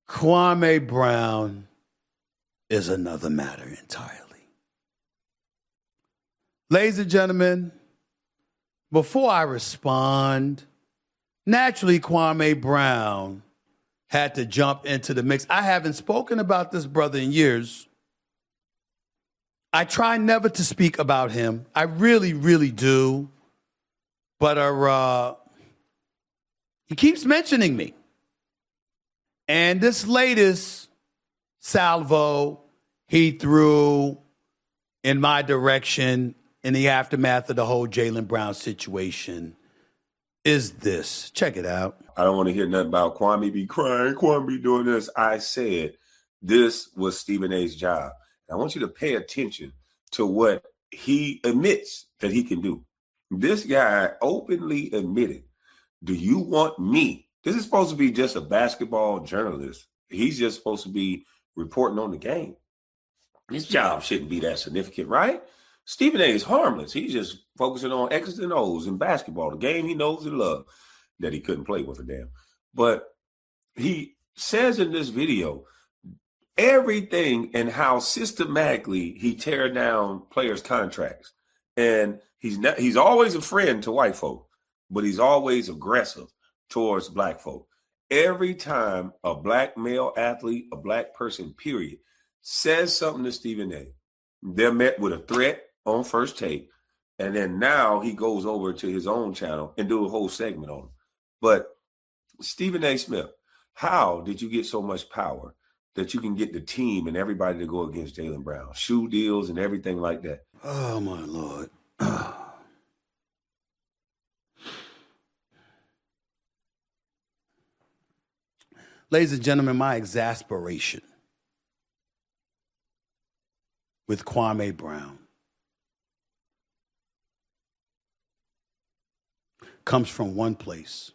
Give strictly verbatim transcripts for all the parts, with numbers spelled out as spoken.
Kwame Brown is another matter entirely. Ladies and gentlemen, before I respond, naturally Kwame Brown had to jump into the mix. I haven't spoken about this brother in years. I try never to speak about him. I really, really do. But uh, he keeps mentioning me. And this latest salvo he threw in my direction in the aftermath of the whole Jaylen Brown situation is this. Check it out. I don't want to hear nothing about Kwame be crying, Kwame be doing this. I said this was Stephen A's job. I want you to pay attention to what he admits that he can do. This guy openly admitted, do you want me? This is supposed to be just a basketball journalist. He's just supposed to be reporting on the game. His job shouldn't be that significant, right? Stephen A is harmless. He's just focusing on X's and O's in basketball, the game he knows and loves, that he couldn't play with a damn. But he says in this video everything and how systematically he tear down players' contracts. And he's not, he's always a friend to white folk, but he's always aggressive towards black folk. Every time a black male athlete, a black person, period, says something to Stephen A, they're met with a threat on First Take, and then now he goes over to his own channel and do a whole segment on him. But Stephen A. Smith, how did you get so much power that you can get the team and everybody to go against Jaylen Brown? Shoe deals and everything like that. Oh, my Lord. Ladies and gentlemen, my exasperation with Kwame Brown comes from one place.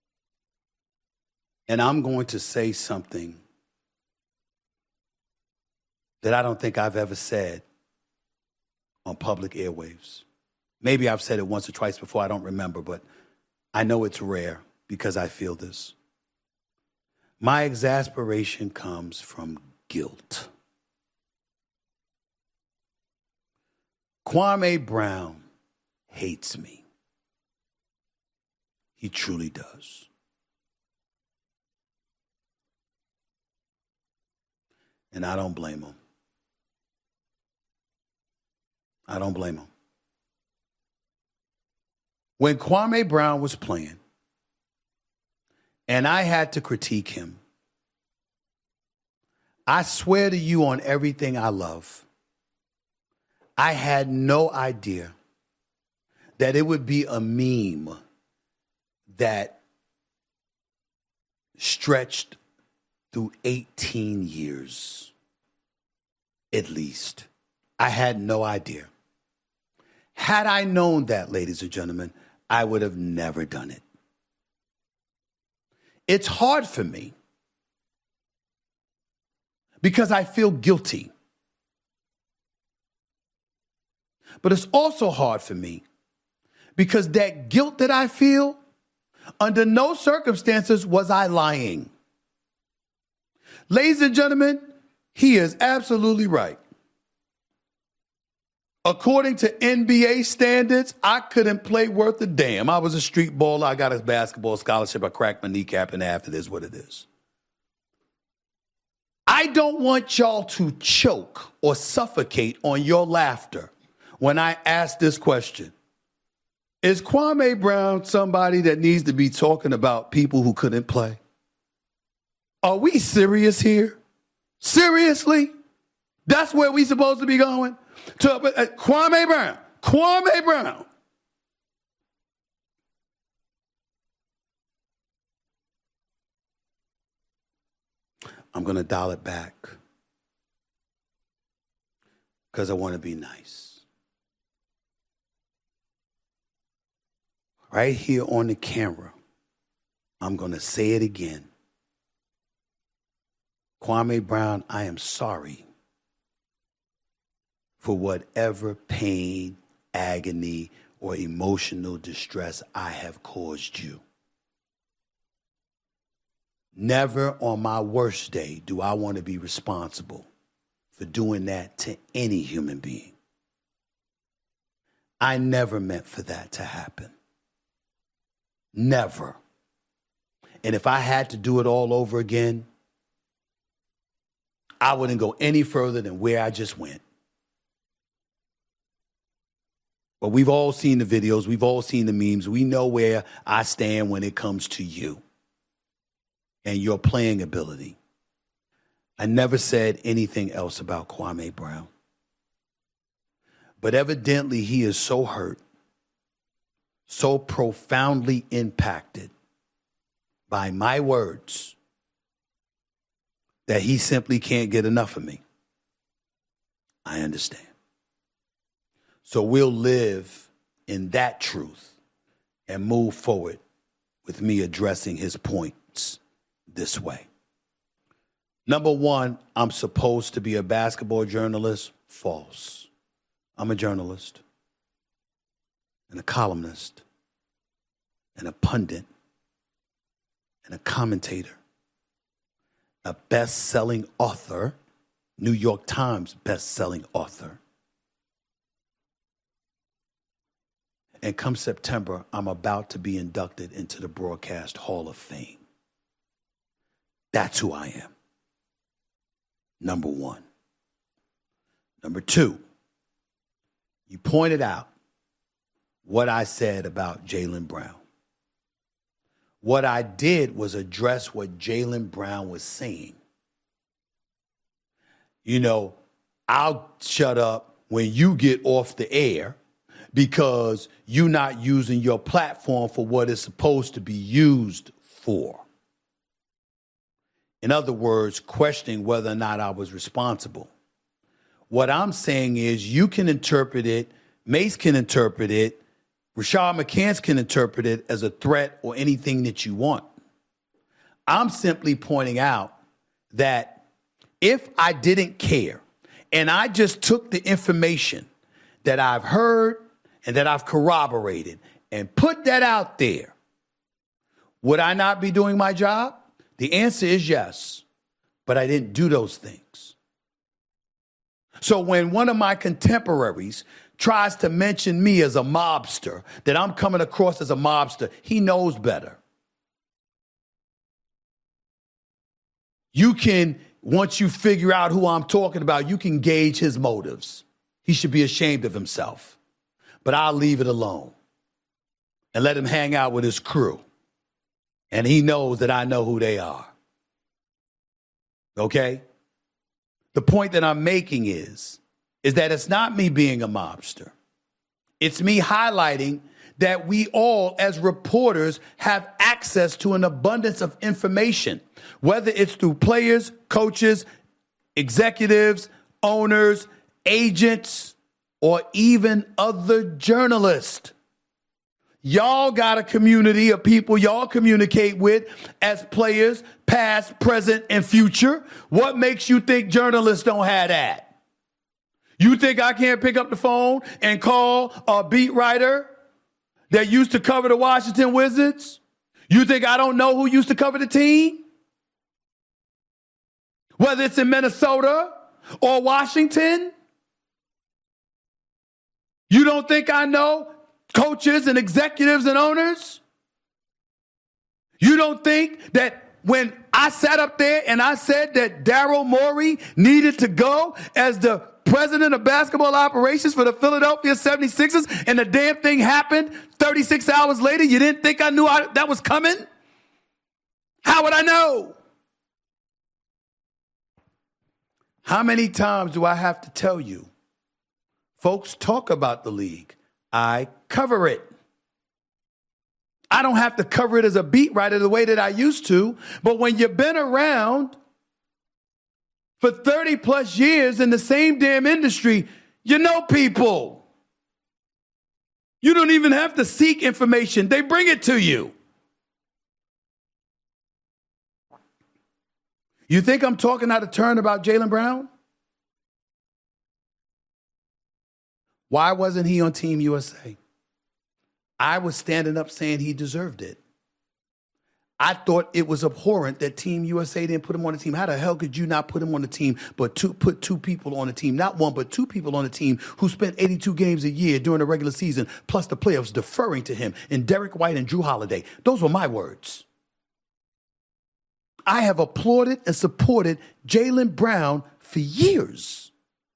And I'm going to say something that I don't think I've ever said on public airwaves. Maybe I've said it once or twice before, I don't remember, but I know it's rare because I feel this. My exasperation comes from guilt. Kwame Brown hates me. He truly does. And I don't blame him. I don't blame him. When Kwame Brown was playing, and I had to critique him, I swear to you on everything I love, I had no idea that it would be a meme that stretched through eighteen years, at least. I had no idea. Had I known that, ladies and gentlemen, I would have never done it. It's hard for me because I feel guilty. But it's also hard for me because that guilt that I feel, under no circumstances was I lying. Ladies and gentlemen, he is absolutely right. According to N B A standards, I couldn't play worth a damn. I was a street baller. I got a basketball scholarship. I cracked my kneecap, and after this, what it is. I don't want y'all to choke or suffocate on your laughter when I ask this question. Is Kwame Brown somebody that needs to be talking about people who couldn't play? Are we serious here? Seriously? That's where we supposed to be going? To uh, Kwame Brown. Kwame Brown. I'm going to dial it back because I want to be nice. Right here on the camera, I'm going to say it again. Kwame Brown, I am sorry for whatever pain, agony, or emotional distress I have caused you. Never on my worst day do I want to be responsible for doing that to any human being. I never meant for that to happen. Never. And if I had to do it all over again, I wouldn't go any further than where I just went. But we've all seen the videos. We've all seen the memes. We know where I stand when it comes to you and your playing ability. I never said anything else about Kwame Brown. But evidently he is so hurt, so profoundly impacted by my words that he simply can't get enough of me. I understand. So we'll live in that truth and move forward with me addressing his points this way. Number one, I'm supposed to be a basketball journalist. False. I'm a journalist and a columnist and a pundit and a commentator, a best-selling author, New York Times best-selling author. And come September, I'm about to be inducted into the Broadcast Hall of Fame. That's who I am. Number one. Number two, you pointed out what I said about Jaylen Brown. What I did was address what Jaylen Brown was saying. You know, I'll shut up when you get off the air because you're not using your platform for what it's supposed to be used for. In other words, questioning whether or not I was responsible. What I'm saying is you can interpret it, Mace can interpret it, Rashad McCants can interpret it as a threat or anything that you want. I'm simply pointing out that if I didn't care and I just took the information that I've heard and that I've corroborated and put that out there, would I not be doing my job? The answer is yes, but I didn't do those things. So when one of my contemporaries tries to mention me as a mobster, that I'm coming across as a mobster, he knows better. You can, once you figure out who I'm talking about, you can gauge his motives. He should be ashamed of himself. But I'll leave it alone and let him hang out with his crew. And he knows that I know who they are. Okay? The point that I'm making is, is that it's not me being a mobster. It's me highlighting that we all, as reporters, have access to an abundance of information, whether it's through players, coaches, executives, owners, agents, or even other journalists. Y'all got a community of people y'all communicate with as players, past, present, and future. What makes you think journalists don't have that? You think I can't pick up the phone and call a beat writer that used to cover the Washington Wizards? You think I don't know who used to cover the team? Whether it's in Minnesota or Washington? You don't think I know coaches and executives and owners? You don't think that when I sat up there and I said that Daryl Morey needed to go as the president of basketball operations for the Philadelphia seventy-sixers and the damn thing happened thirty-six hours later, you didn't think I knew I, that was coming? How would I know? How many times do I have to tell you? Folks talk about the league. I cover it. I don't have to cover it as a beat writer the way that I used to. But when you've been around for thirty plus years in the same damn industry, you know people. You don't even have to seek information. They bring it to you. You think I'm talking out of turn about Jaylen Brown? Why wasn't he on Team U S A? I was standing up saying he deserved it. I thought it was abhorrent that Team U S A didn't put him on the team. How the hell could you not put him on the team, but two, put two people on the team, not one, but two people on the team who spent eighty-two games a year during the regular season, plus the playoffs, deferring to him, and Derek White and Drew Holiday. Those were my words. I have applauded and supported Jaylen Brown for years.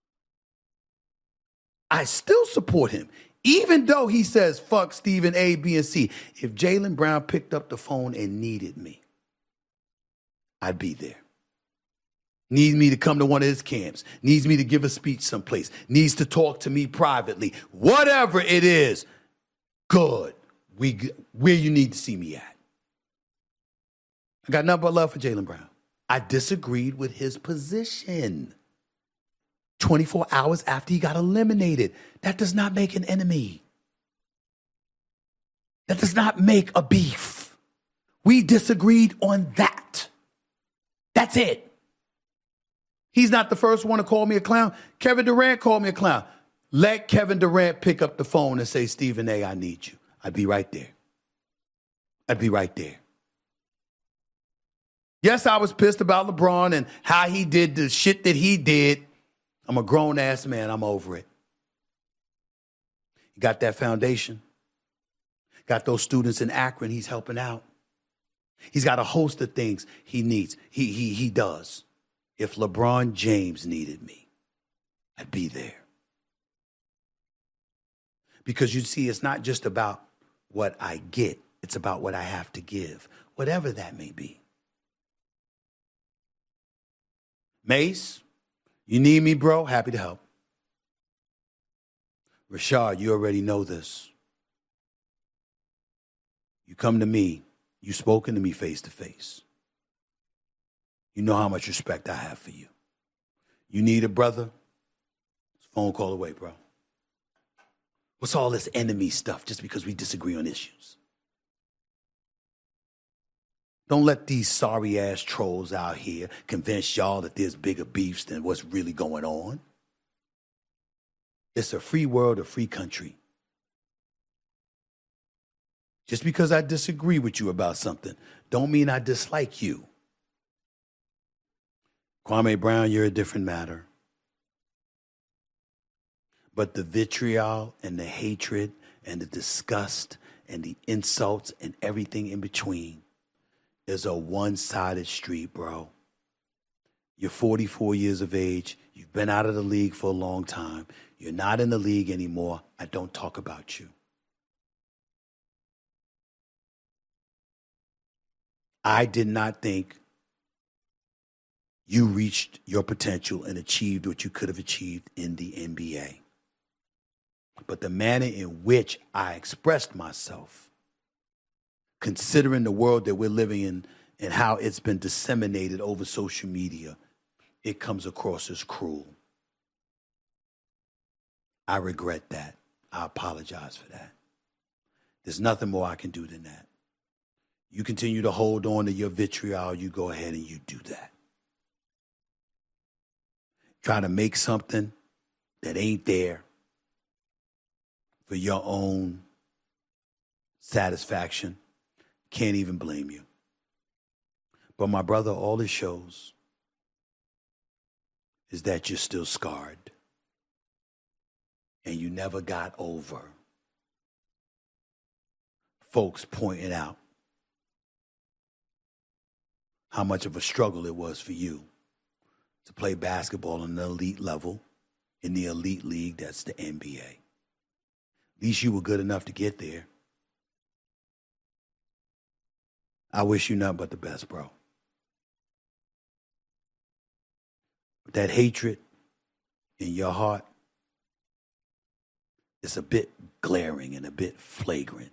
I still support him. Even though he says, fuck Stephen A, B, and C, if Jaylen Brown picked up the phone and needed me, I'd be there. Needs me to come to one of his camps, needs me to give a speech someplace, needs to talk to me privately, whatever it is, good. We, where you need to see me at. I got nothing but love for Jaylen Brown. I disagreed with his position. twenty-four hours after he got eliminated. That does not make an enemy. That does not make a beef. We disagreed on that. That's it. He's not the first one to call me a clown. Kevin Durant called me a clown. Let Kevin Durant pick up the phone and say, Stephen A, I need you. I'd be right there. I'd be right there. Yes, I was pissed about LeBron and how he did the shit that he did. I'm a grown-ass man. I'm over it. He got that foundation. Got those students in Akron he's helping out. He's got a host of things he needs. He, he, he does. If LeBron James needed me, I'd be there. Because you see, it's not just about what I get. It's about what I have to give, whatever that may be. Mace, you need me, bro? Happy to help. Rashard, you already know this. You come to me. You've spoken to me face to face. You know how much respect I have for you. You need a brother? It's a phone call away, bro. What's all this enemy stuff just because we disagree on issues? Don't let these sorry-ass trolls out here convince y'all that there's bigger beefs than what's really going on. It's a free world, a free country. Just because I disagree with you about something don't mean I dislike you. Kwame Brown, you're a different matter. But the vitriol and the hatred and the disgust and the insults and everything in between is a one-sided street, bro. You're forty-four years of age. You've been out of the league for a long time. You're not in the league anymore. I don't talk about you. I did not think you reached your potential and achieved what you could have achieved in the N B A. But the manner in which I expressed myself, considering the world that we're living in and how it's been disseminated over social media, it comes across as cruel. I regret that. I apologize for that. There's nothing more I can do than that. You continue to hold on to your vitriol, you go ahead and you do that. Try to make something that ain't there for your own satisfaction. Can't even blame you. But my brother, all it shows is that you're still scarred. And you never got over folks pointing out how much of a struggle it was for you to play basketball on an elite level in the elite league that's the N B A. At least you were good enough to get there. I wish you nothing but the best, bro. But that hatred in your heart is a bit glaring and a bit flagrant.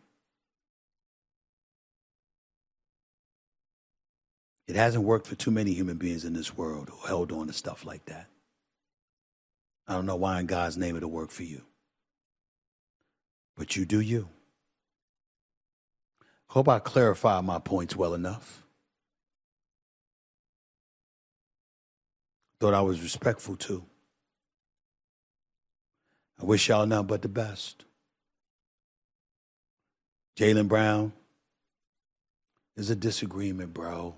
It hasn't worked for too many human beings in this world who held on to stuff like that. I don't know why in God's name it'll work for you. But you do you. Hope I clarified my points well enough. Thought I was respectful too. I wish y'all nothing but the best. Jaylen Brown is a disagreement, bro.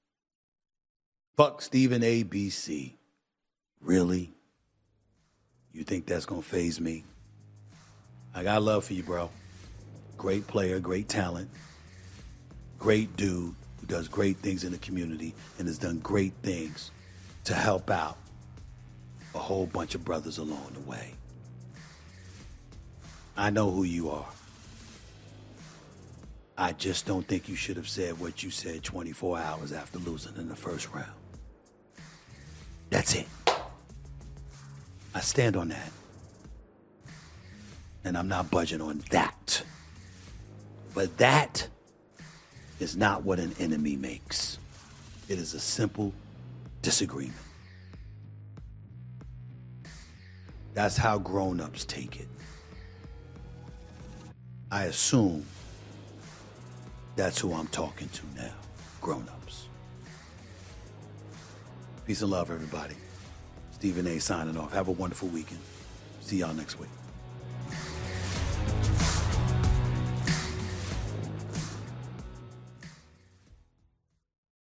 Fuck Stephen A B C. Really? You think that's going to faze me? I got love for you, bro. Great player, great talent, great dude who does great things in the community and has done great things to help out a whole bunch of brothers along the way. I know who you are. I just don't think you should have said what you said twenty-four hours after losing in the first round. That's it. I stand on that. And I'm not budging on that. But that is not what an enemy makes. It is a simple disagreement. That's how grown-ups take it. I assume that's who I'm talking to now, grown-ups. Peace and love, everybody. Stephen A. signing off. Have a wonderful weekend. See y'all next week.